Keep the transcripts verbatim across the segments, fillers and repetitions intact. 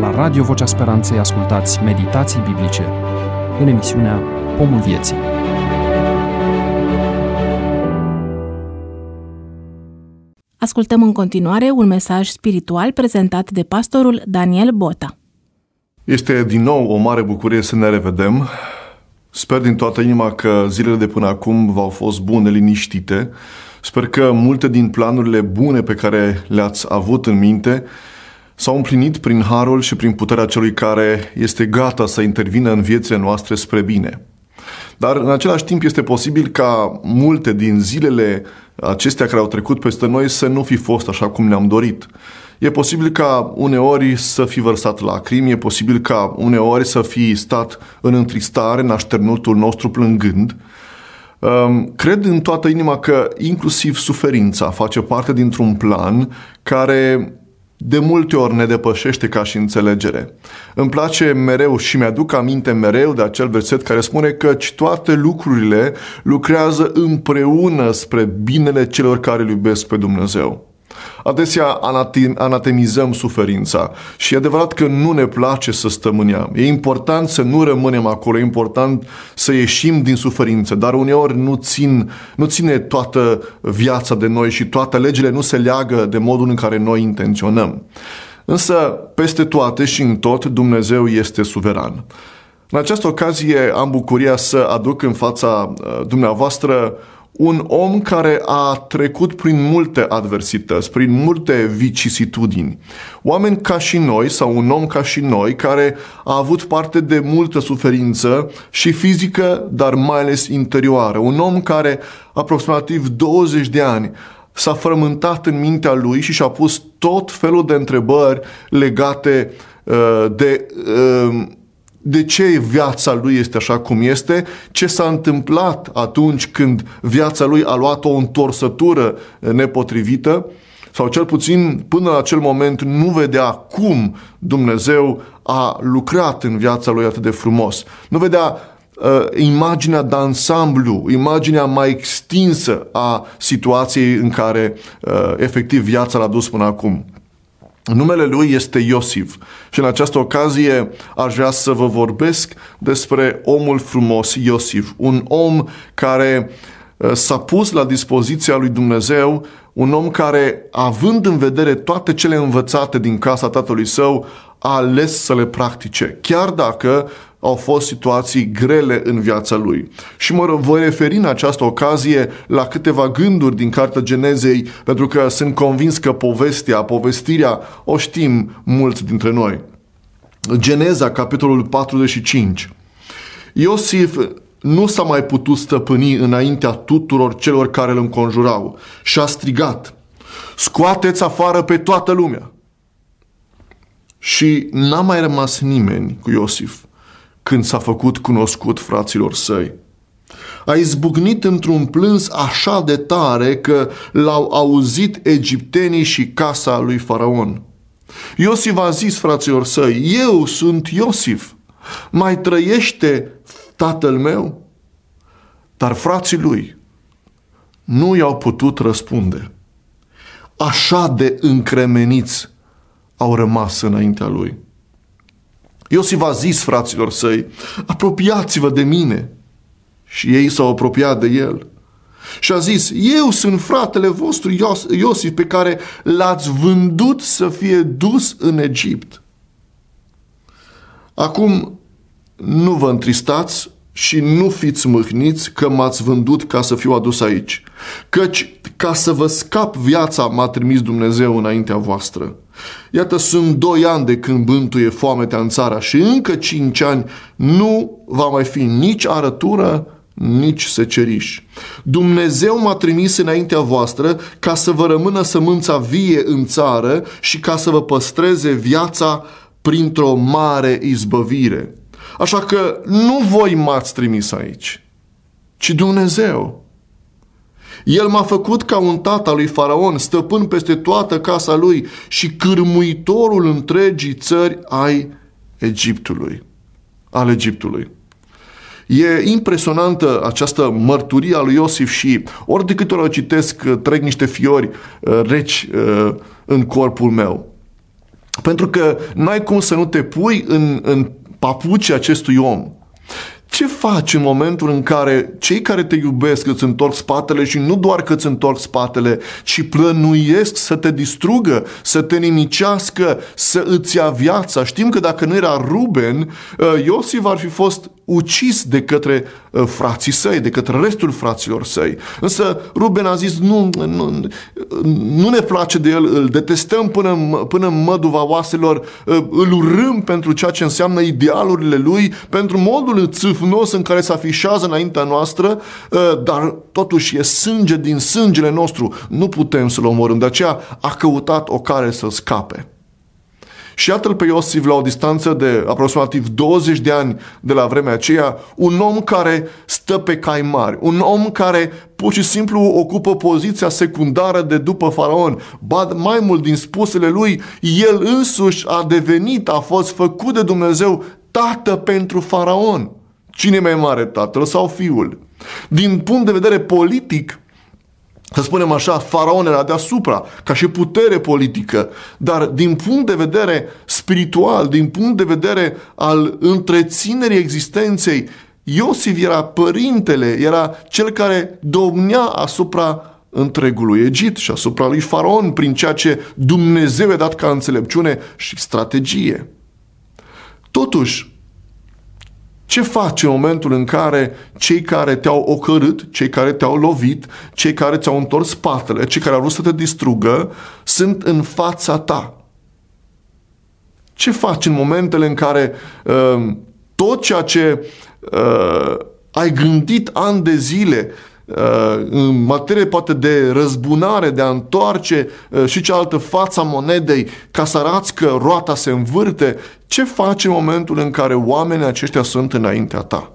La Radio Vocea Speranței ascultați meditații biblice în emisiunea Pomul Vieții. Ascultăm în continuare un mesaj spiritual prezentat de pastorul Daniel Bota. Este din nou o mare bucurie să ne revedem. Sper din toată inima că zilele de până acum v-au fost bune, liniștite. Sper că multe din planurile bune pe care le-ați avut în minte s-au împlinit prin harul și prin puterea celui care este gata să intervină în viețile noastre spre bine. Dar în același timp este posibil ca multe din zilele acestea care au trecut peste noi să nu fi fost așa cum ne-am dorit. E posibil ca uneori să fi vărsat lacrimi, e posibil ca uneori să fi stat în întristare, în așternutul nostru plângând. Cred în toată inima că inclusiv suferința face parte dintr-un plan care de multe ori ne depășește ca și înțelegere. Îmi place mereu și mi-aduc aminte mereu de acel verset care spune că toate lucrurile lucrează împreună spre binele celor care îl iubesc pe Dumnezeu. Adesea anatemizăm suferința și e adevărat că nu ne place să stăm în ea. E important să nu rămânem acolo, e important să ieșim din suferință, dar uneori nu, țin, nu ține toată viața de noi și toate legile nu se leagă de modul în care noi intenționăm. Însă, peste toate și în tot, Dumnezeu este suveran. În această ocazie am bucuria să aduc în fața dumneavoastră un om care a trecut prin multe adversități, prin multe vicisitudini. Oameni ca și noi sau un om ca și noi care a avut parte de multă suferință și fizică, dar mai ales interioară. Un om care aproximativ douăzeci de ani s-a frământat în mintea lui și și-a pus tot felul de întrebări legate uh, de... Uh, De ce viața lui este așa cum este? Ce s-a întâmplat atunci când viața lui a luat o întorsătură nepotrivită? Sau cel puțin până la acel moment nu vedea cum Dumnezeu a lucrat în viața lui atât de frumos. Nu vedea uh, imaginea de ansamblu, imaginea mai extinsă a situației în care uh, efectiv viața l-a dus până acum. Numele lui este Iosif și în această ocazie aș vrea să vă vorbesc despre omul frumos Iosif, un om care s-a pus la dispoziția lui Dumnezeu, un om care, având în vedere toate cele învățate din casa tatălui său, a ales să le practice, chiar dacă au fost situații grele în viața lui. Și mă voi referi în această ocazie la câteva gânduri din Cartea Genezei, pentru că sunt convins că povestea, povestirea o știm mulți dintre noi. Geneza, capitolul patruzeci și cinci. Iosif nu s-a mai putut stăpâni înaintea tuturor celor care îl înconjurau și a strigat: "Scoateți afară pe toată lumea!" Și n-a mai rămas nimeni cu Iosif când s-a făcut cunoscut fraților săi. A izbucnit într-un plâns așa de tare că l-au auzit egiptenii și casa lui Faraon. Iosif a zis fraților săi: "Eu sunt Iosif, mai trăiește tatăl meu?" Dar frații lui nu i-au putut răspunde. Așa de încremeniți au rămas înaintea lui. Iosif a zis fraților săi: "Apropiați-vă de mine." Și ei s-au apropiat de el. Și a zis: "Eu sunt fratele vostru Iosif, pe care l-ați vândut să fie dus în Egipt. Acum nu vă întristați și nu fiți mâhniți că m-ați vândut ca să fiu adus aici, căci ca să vă scap viața m-a trimis Dumnezeu înaintea voastră. Iată, sunt doi ani de când bântuie foametea în țara și încă cinci ani nu va mai fi nici arătură, nici seceriș. Dumnezeu m-a trimis înaintea voastră ca să vă rămână sămânța vie în țară și ca să vă păstreze viața printr-o mare izbăvire. Așa că nu voi m-ați trimis aici, ci Dumnezeu. El m-a făcut ca un tată al lui Faraon, stăpân peste toată casa lui și cârmuitorul întregii țări ai Egiptului, al Egiptului." E impresionantă această mărturie a lui Iosif și ori de câte ori o citesc, trec niște fiori reci în corpul meu. Pentru că n-ai cum să nu te pui în, în papucii acestui om. Ce faci în momentul în care cei care te iubesc îți întorc spatele și nu doar că îți întorc spatele, ci plănuiesc să te distrugă, să te nimicească, să îți ia viața? Știm că dacă nu era Ruben, Iosif ar fi fost ucis de către frații săi, de către restul fraților săi. Însă Ruben a zis, nu, nu, nu ne place de el, îl detestăm până, până în măduva oaselor, îl urâm pentru ceea ce înseamnă idealurile lui, pentru modul țâfnos în care se afișează înaintea noastră, dar totuși e sânge din sângele nostru, nu putem să-l omorâm. De aceea a căutat o cale să scape. Și iată-l pe Iosif la o distanță de aproximativ douăzeci de ani de la vremea aceea, un om care stă pe cai mari, un om care pur și simplu ocupă poziția secundară de după faraon. Ba mai mult, din spusele lui, el însuși a devenit, a fost făcut de Dumnezeu tată pentru faraon. Cine e mai mare, tatăl sau fiul? Din punct de vedere politic, să spunem așa, faraon era deasupra, ca și putere politică, dar din punct de vedere spiritual, din punct de vedere al întreținerii existenței, Iosif era părintele, era cel care domnea asupra întregului Egipt și asupra lui faraon prin ceea ce Dumnezeu i-a dat ca înțelepciune și strategie. Totuși, ce faci în momentul în care cei care te-au ocărât, cei care te-au lovit, cei care ți-au întors spatele, cei care au vrut să te distrugă, sunt în fața ta? Ce faci în momentele în care uh, tot ceea ce uh, ai gândit ani de zile uh, în materie poate de răzbunare, de a întoarce uh, și cealaltă fața monedei ca să arăți că roata se învârte, ce faci în momentul în care oamenii aceștia sunt înaintea ta?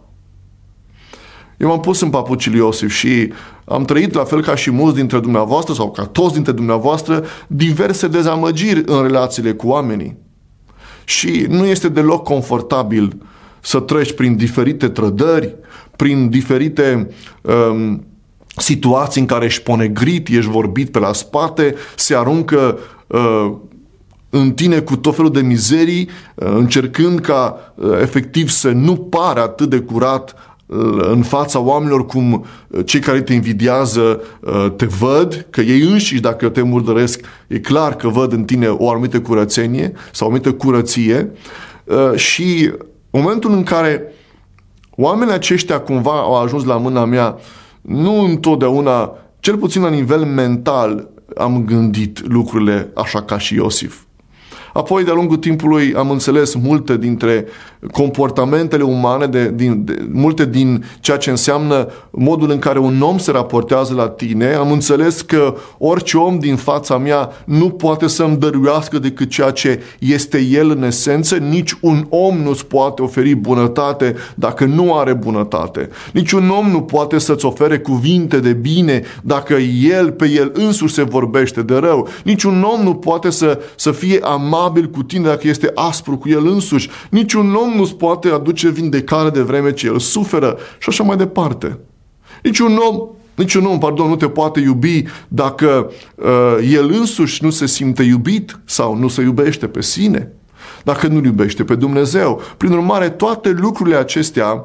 Eu m-am pus în papucii lui Iosif și am trăit, la fel ca și mulți dintre dumneavoastră sau ca toți dintre dumneavoastră, diverse dezamăgiri în relațiile cu oamenii. Și nu este deloc confortabil să treci prin diferite trădări, prin diferite um, situații în ești ești ponegrit, ești vorbit pe la spate, se aruncă uh, în tine cu tot felul de mizerii, încercând ca efectiv să nu pare atât de curat în fața oamenilor cum cei care te invidiază te văd, că ei înșiși, dacă te murdăresc, e clar că văd în tine o anumită curățenie sau o anumită curăție. Și în momentul în care oamenii aceștia cumva au ajuns la mâna mea, nu întotdeauna, cel puțin la nivel mental, am gândit lucrurile așa ca și Iosif. Apoi, de-a lungul timpului, am înțeles multe dintre comportamentele umane, de, din, de, multe din ceea ce înseamnă modul în care un om se raportează la tine. Am înțeles că orice om din fața mea nu poate să-mi dăruiască decât ceea ce este el în esență. Nici un om nu-ți poate oferi bunătate dacă nu are bunătate. Nici un om nu poate să-ți ofere cuvinte de bine dacă el pe el însuși se vorbește de rău. Nici un om nu poate să, să fie amabil cu tine dacă este aspru cu el însuși. Nici un om nu-ți poate aduce vindecare de vreme ce el suferă și așa mai departe. Nici un om, nici un om, pardon, nu te poate iubi dacă uh, el însuși nu se simte iubit sau nu se iubește pe sine, dacă nu iubește pe Dumnezeu. Prin urmare, toate lucrurile acestea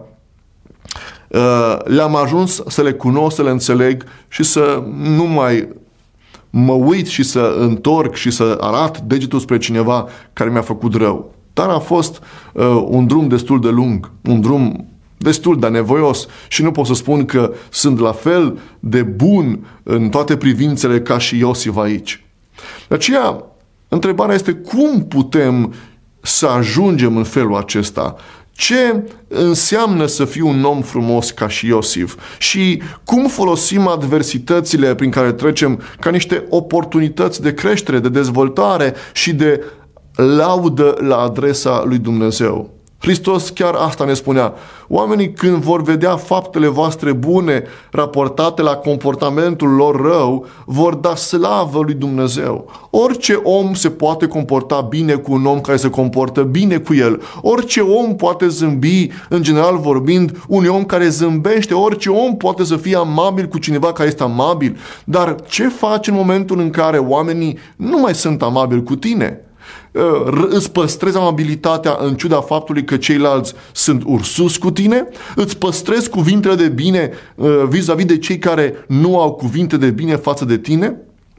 uh, le-am ajuns să le cunosc, să le înțeleg și să nu mai mă uit și să întorc și să arat degetul spre cineva care mi-a făcut rău. Dar a fost uh, un drum destul de lung, un drum destul de nevoios și nu pot să spun că sunt la fel de bun în toate privințele ca și Iosif aici. De aceea, întrebarea este cum putem să ajungem în felul acesta? Ce înseamnă să fii un om frumos ca și Iosif? Și cum folosim adversitățile prin care trecem ca niște oportunități de creștere, de dezvoltare și de laudă la adresa lui Dumnezeu? Hristos chiar asta ne spunea. Oamenii când vor vedea faptele voastre bune raportate la comportamentul lor rău, vor da slavă lui Dumnezeu. Orice om se poate comporta bine cu un om care se comportă bine cu el. Orice om poate zâmbi, în general vorbind, unui om care zâmbește. Orice om poate să fie amabil cu cineva care este amabil. Dar ce faci în momentul în care oamenii nu mai sunt amabili cu tine? îți păstrezi amabilitatea în ciuda faptului că ceilalți sunt ursuși cu tine, îți păstrezi cuvintele de bine vis-a-vis de cei care nu au cuvinte de bine față de tine.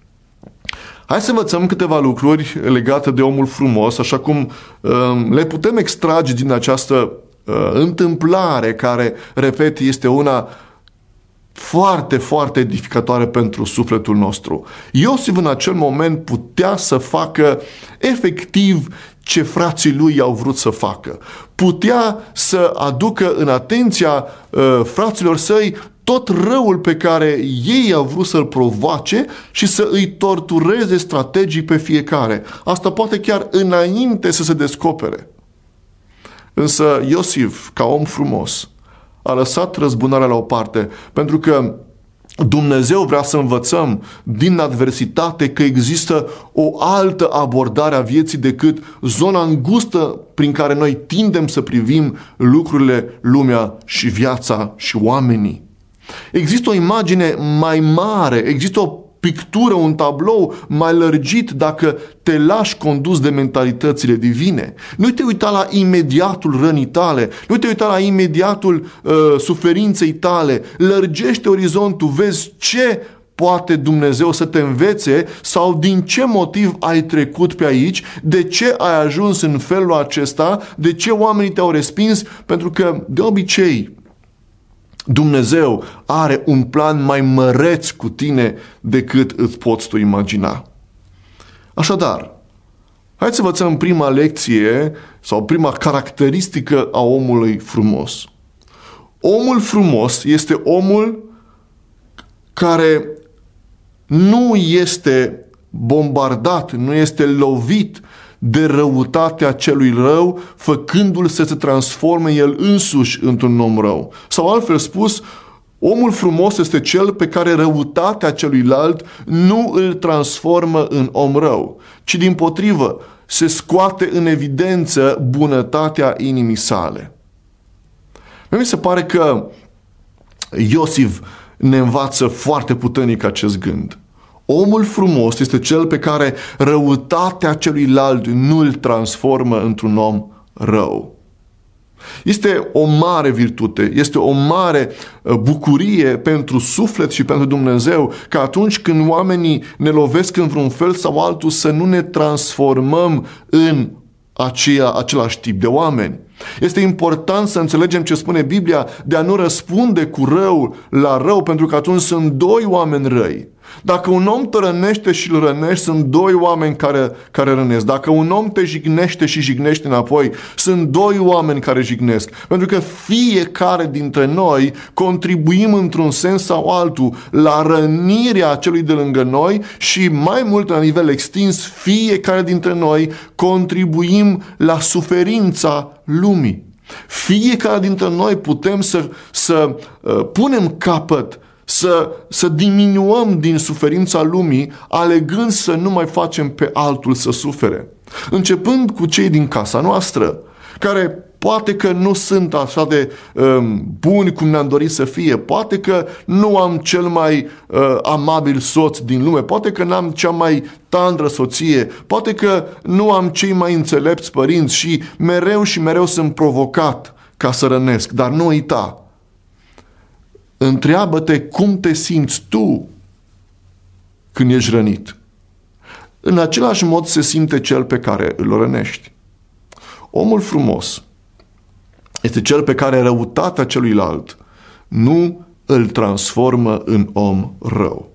Hai să învățăm câteva lucruri legate de omul frumos, așa cum le putem extrage din această întâmplare care, repet, este una foarte, foarte edificatoare pentru sufletul nostru. Iosif în acel moment putea să facă efectiv ce frații lui au vrut să facă. Putea să aducă în atenția uh, fraților săi tot răul pe care ei au vrut să-l provoace și să îi tortureze strategii pe fiecare. Asta poate chiar înainte să se descopere. Însă Iosif, ca om frumos, a lăsat răzbunarea la o parte, pentru că Dumnezeu vrea să învățăm din adversitate că există o altă abordare a vieții decât zona îngustă prin care noi tindem să privim lucrurile, lumea și viața și oamenii. Există o imagine mai mare, există o pictură, un tablou mai lărgit dacă te lași condus de mentalitățile divine. Nu te uita la imediatul rănii tale, nu te uita la imediatul uh, suferinței tale, lărgește orizontul, vezi ce poate Dumnezeu să te învețe sau din ce motiv ai trecut pe aici, de ce ai ajuns în felul acesta, de ce oamenii te-au respins, pentru că de obicei Dumnezeu are un plan mai măreț cu tine decât îți poți tu imagina. Așadar, hai să învățăm prima lecție sau prima caracteristică a omului frumos. Omul frumos este omul care nu este bombardat, nu este lovit de răutatea celui rău, făcându-l să se transforme el însuși într-un om rău. Sau altfel spus, omul frumos este cel pe care răutatea celuilalt nu îl transformă în om rău, ci dimpotrivă se scoate în evidență bunătatea inimii sale. Mi se pare că Iosif ne învață foarte puternic acest gând. Omul frumos este cel pe care răutatea celuilalt nu îl transformă într-un om rău. Este o mare virtute, este o mare bucurie pentru suflet și pentru Dumnezeu că atunci când oamenii ne lovesc în vreun fel sau altul să nu ne transformăm în aceea, același tip de oameni. Este important să înțelegem ce spune Biblia de a nu răspunde cu rău la rău, pentru că atunci sunt doi oameni răi. Dacă un om te rănește și îl rănești, sunt doi oameni care, care rănesc. Dacă un om te jignește și jignește înapoi, sunt doi oameni care jignesc. Pentru că fiecare dintre noi contribuim într-un sens sau altul la rănirea celui de lângă noi și mai mult la nivel extins, fiecare dintre noi contribuim la suferința lumii. Fiecare dintre noi putem să, să uh, punem capăt Să, să diminuăm din suferința lumii, alegând să nu mai facem pe altul să sufere. Începând cu cei din casa noastră, care poate că nu sunt așa de um, buni cum ne-am dorit să fie, poate că nu am cel mai uh, amabil soț din lume, poate că n-am cea mai tandră soție, poate că nu am cei mai înțelepți părinți și mereu și mereu sunt provocat ca să rănesc, dar nu uita. Întreabă-te cum te simți tu când ești rănit. În același mod se simte cel pe care îl rănești. Omul frumos este cel pe care răutatea celuilalt nu îl transformă în om rău.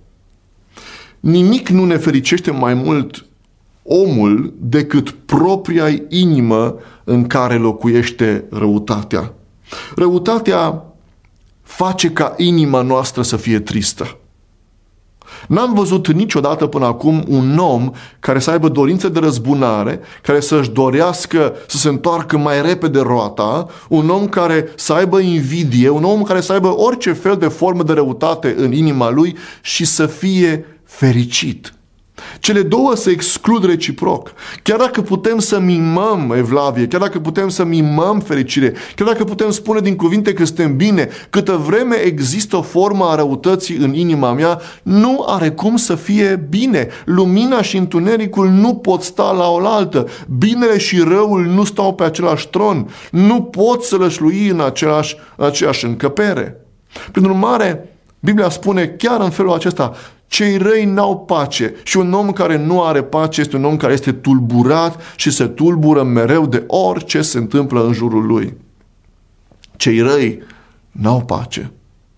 Nimic nu ne fericește mai mult omul decât propria inimă în care locuiește răutatea. Răutatea face ca inima noastră să fie tristă. N-am văzut niciodată până acum un om care să aibă dorință de răzbunare, care să-și dorească să se întoarcă mai repede roata, un om care să aibă invidie, un om care să aibă orice fel de formă de răutate în inima lui și să fie fericit. Cele două se exclud reciproc. Chiar dacă putem să mimăm evlavie, chiar dacă putem să mimăm fericire, chiar dacă putem spune din cuvinte că suntem bine, câtă vreme există o formă a răutății în inima mea, nu are cum să fie bine. Lumina și întunericul nu pot sta la oaltă. Binele și răul nu stau pe același tron. Nu pot să lășlui în același, aceeași încăpere. Prin urmare, Biblia spune chiar în felul acesta: cei răi n-au pace și un om care nu are pace este un om care este tulburat și se tulbură mereu de orice se întâmplă în jurul lui. Cei răi n-au pace.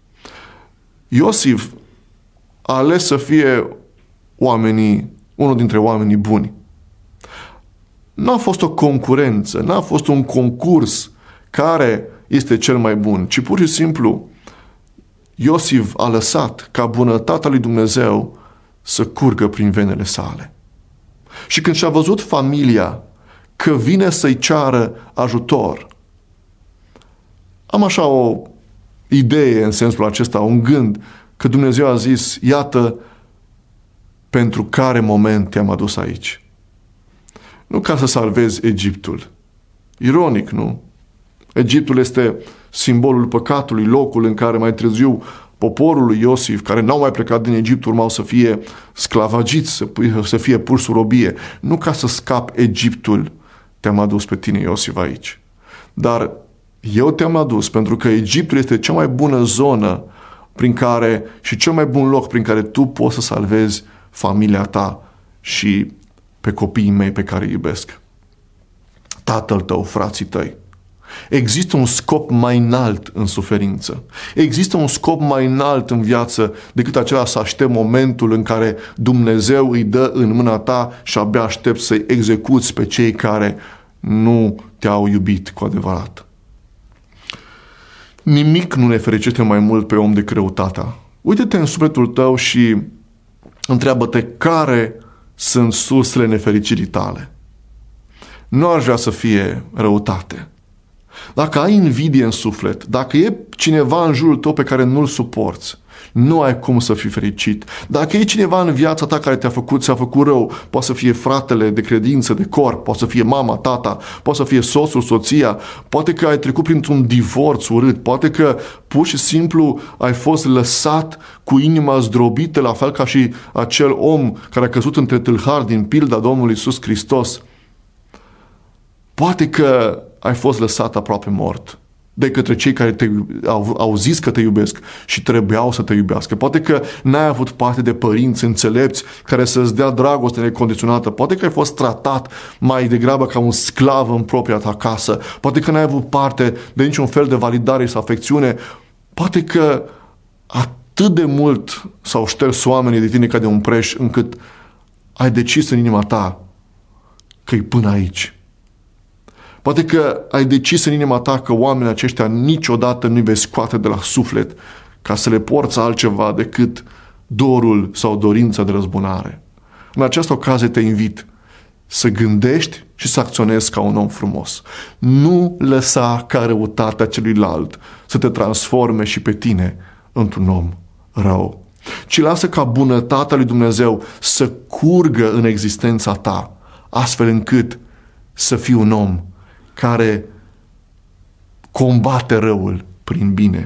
Iosif a ales să fie oamenii, unul dintre oamenii buni. N-a fost o concurență, n-a fost un concurs care este cel mai bun, ci pur și simplu Iosif a lăsat ca bunătatea lui Dumnezeu să curgă prin venele sale. Și când și-a văzut familia că vine să-i ceară ajutor, am așa o idee în sensul acesta, un gând, că Dumnezeu a zis: iată pentru care moment te-am adus aici. Nu ca să salvezi Egiptul. Ironic, nu? Egiptul este simbolul păcatului, locul în care mai târziu poporul lui Iosif, care n-au mai plecat din Egipt, urmau să fie sclavagiți, să, să fie puși sub robie. Nu ca să scapi Egiptul te-am adus pe tine, Iosif, aici. Dar eu te-am adus pentru că Egiptul este cea mai bună zonă prin care, și cel mai bun loc prin care tu poți să salvezi familia ta și pe copiii mei pe care îi iubesc. Tatăl tău, frații tăi. Există un scop mai înalt în suferință. Există un scop mai înalt în viață decât acela să aștept momentul în care Dumnezeu îi dă în mâna ta și abia aștept să-i execuți pe cei care nu te-au iubit cu adevărat. Nimic nu ne fericește mai mult pe om decât răutatea. Uite-te în sufletul tău și întreabă-te care sunt sursele nefericirii tale. Nu aș vrea să fie răutate. Dacă ai invidie în suflet, dacă e cineva în jurul tău pe care nu-l suporți, nu ai cum să fii fericit. Dacă e cineva în viața ta care te-a făcut, ți-a făcut rău, poate să fie fratele de credință, de corp, poate să fie mama, tata, poate să fie soțul, soția, poate că ai trecut printr-un divorț urât, poate că pur și simplu ai fost lăsat cu inima zdrobită, la fel ca și acel om care a căzut între tâlhari din pilda Domnului Iisus Hristos. Poate că ai fost lăsat aproape mort de către cei care te, au, au zis că te iubesc și trebuiau să te iubească. Poate că n-ai avut parte de părinți înțelepți care să-ți dea dragoste necondiționată. Poate că ai fost tratat mai degrabă ca un sclav în propria ta casă. Poate că n-ai avut parte de niciun fel de validare sau afecțiune. Poate că atât de mult s-au șters oamenii de tine ca de un preș încât ai decis în inima ta că e până aici. Poate că ai decis în inima ta că oamenii aceștia niciodată nu-i vei scoate de la suflet ca să le porți altceva decât dorul sau dorința de răzbunare. În această ocazie te invit să gândești și să acționezi ca un om frumos. Nu lăsa ca răutatea celuilalt să te transforme și pe tine într-un om rău, ci lasă ca bunătatea lui Dumnezeu să curgă în existența ta, astfel încât să fii un om care combate răul prin bine.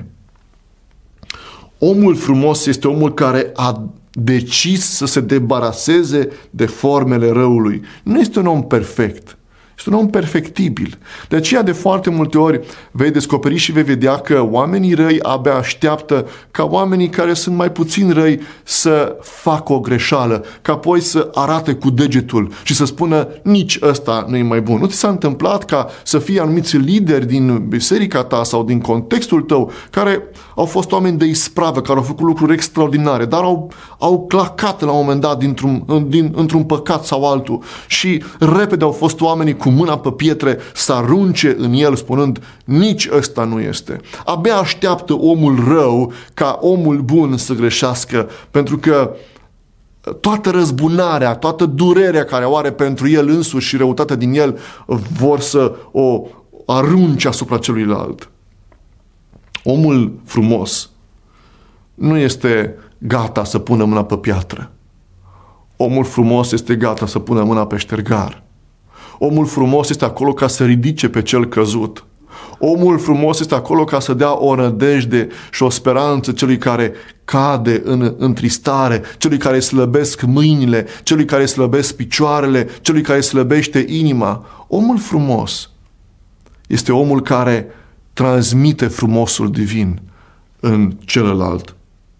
Omul frumos este omul care a decis să se debaraseze de formele răului. Nu este un om perfect. Este un om perfectibil. De aceea, de foarte multe ori, vei descoperi și vei vedea că oamenii răi abia așteaptă ca oamenii care sunt mai puțin răi să facă o greșeală, ca apoi să arate cu degetul și să spună nici ăsta nu e mai bun. Nu ți s-a întâmplat ca să fie anumiți lideri din biserica ta sau din contextul tău care au fost oameni de ispravă, care au făcut lucruri extraordinare, dar au, au clacat la un moment dat dintr-un, din, într-un păcat sau altul și repede au fost oamenii cu mâna pe pietre să arunce în el spunând nici ăsta nu este. Abia așteaptă omul rău ca omul bun să greșească, pentru că toată răzbunarea, toată durerea care o are pentru el însuși și răutatea din el vor să o arunce asupra celuilalt. Omul frumos nu este gata să pună mâna pe piatră. Omul frumos este gata să pună mâna pe ștergar. Omul frumos este acolo ca să ridice pe cel căzut. Omul frumos este acolo ca să dea o nădejde și o speranță celui care cade în întristare, celui care slăbesc mâinile, celui care slăbesc picioarele, celui care slăbește inima. Omul frumos este omul care transmite frumosul divin în celălalt.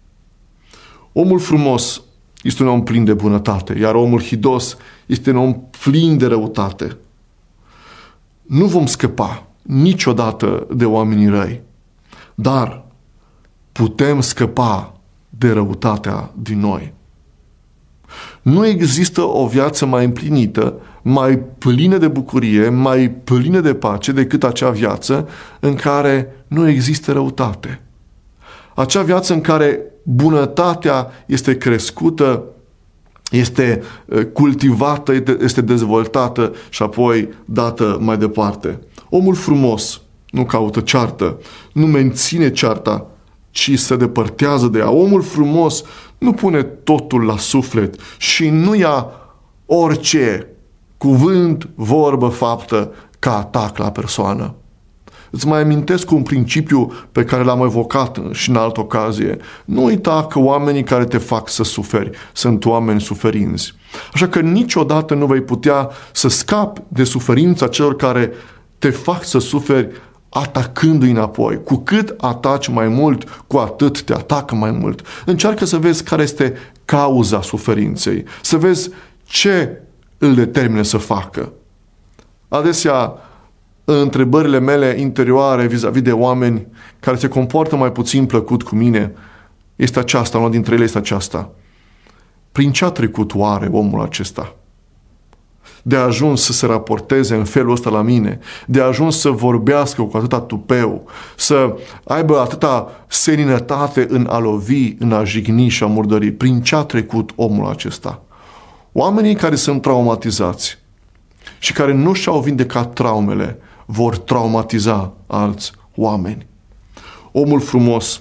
Omul frumos este un om plin de bunătate, iar omul hidos este un om plin de răutate. Nu vom scăpa niciodată de oamenii răi, dar putem scăpa de răutatea din noi. Nu există o viață mai împlinită, mai plină de bucurie, mai plină de pace decât acea viață în care nu există răutate. Acea viață în care bunătatea este crescută, este cultivată, este dezvoltată și apoi dată mai departe. Omul frumos nu caută ceartă, nu menține cearta, ci se depărtează de ea. Omul frumos nu pune totul la suflet și nu ia orice cuvânt, vorbă, faptă ca atac la persoană. Îți mai amintesc un principiu pe care l-am evocat și în altă ocazie. Nu uita că oamenii care te fac să suferi sunt oameni suferinți. Așa că niciodată nu vei putea să scapi de suferința celor care te fac să suferi atacându-i înapoi. Cu cât ataci mai mult, cu atât te atacă mai mult. Încearcă să vezi care este cauza suferinței, să vezi ce îl determină să facă. Adesea, întrebările mele interioare vis-a-vis de oameni care se comportă mai puțin plăcut cu mine este aceasta, una dintre ele este aceasta. Prin ce a trecut oare omul acesta? De a ajuns să se raporteze în felul ăsta la mine, de a ajuns să vorbească cu atâta tupeu, să aibă atâta seninătate în a lovi, în a jigni și a murdări. Prin ce a trecut omul acesta? Oamenii care sunt traumatizați și care nu și-au vindecat traumele vor traumatiza alți oameni. Omul frumos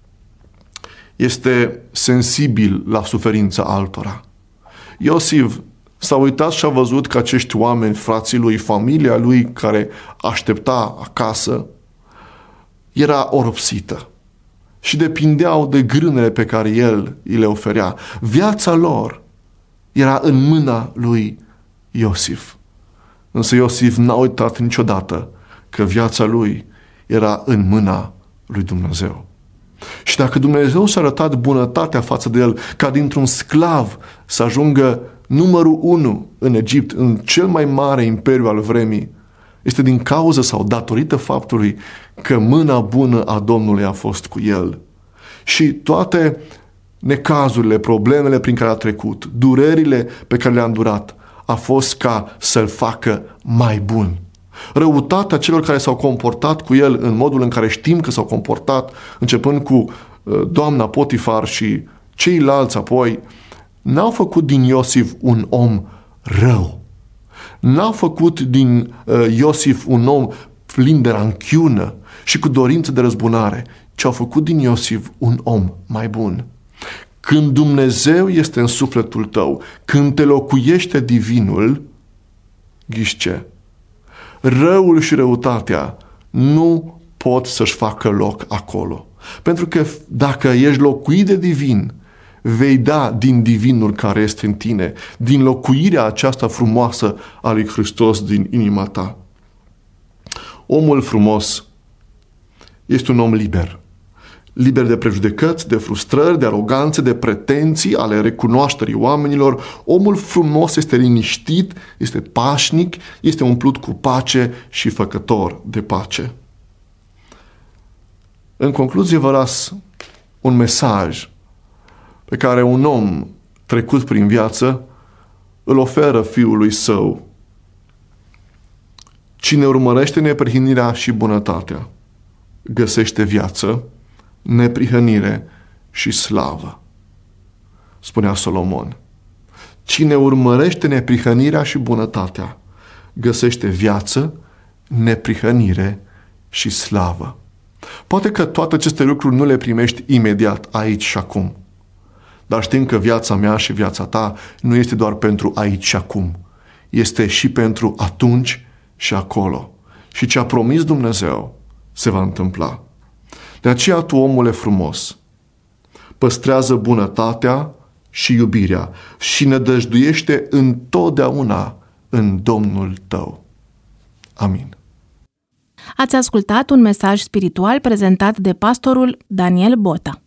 este sensibil la suferința altora. Iosif s-a uitat și a văzut că acești oameni, frații lui, familia lui care aștepta acasă, era oropsită și depindeau de grânele pe care el îi le oferea. Viața lor era în mâna lui Iosif. Însă Iosif n-a uitat niciodată că viața lui era în mâna lui Dumnezeu. Și dacă Dumnezeu și-a arătat bunătatea față de el, ca dintr-un sclav să ajungă numărul unu în Egipt, în cel mai mare imperiu al vremii, este din cauza sau datorită faptului că mâna bună a Domnului a fost cu el. Și toate necazurile, problemele prin care a trecut, durerile pe care le-a îndurat, a fost ca să-l facă mai bun. Răutatea celor care s-au comportat cu el în modul în care știm că s-au comportat, începând cu uh, doamna Potifar și ceilalți apoi, n-au făcut din Iosif un om rău. N-au făcut din uh, Iosif un om plin de ranchiună și cu dorință de răzbunare, ci au făcut din Iosif un om mai bun. Când Dumnezeu este în sufletul tău, când te locuiește divinul, ghiși ce? Răul și răutatea nu pot să-și facă loc acolo. Pentru că dacă ești locuit de divin, vei da din divinul care este în tine, din locuirea aceasta frumoasă a lui Hristos din inima ta. Omul frumos este un om liber. Liber de prejudecăți, de frustrări, de aroganțe, de pretenții ale recunoașterii oamenilor. Omul frumos este liniștit, este pașnic, este umplut cu pace și făcător de pace. În concluzie vă las un mesaj pe care un om trecut prin viață îl oferă fiului său. Cine urmărește neprihănirea și bunătatea găsește viață, neprihănire și slavă, spunea Solomon. Cine urmărește neprihănirea și bunătatea găsește viață, neprihănire și slavă. Poate că toate aceste lucruri nu le primești imediat, aici și acum, Dar știm că viața mea și viața ta nu este doar pentru aici și acum. Este și pentru atunci și acolo. Și ce a promis Dumnezeu se va întâmpla. De aceea tu, omule frumos, păstrează bunătatea și iubirea și nădăjduiește întotdeauna în Domnul tău. Amin. Ați ascultat un mesaj spiritual prezentat de pastorul Daniel Bota.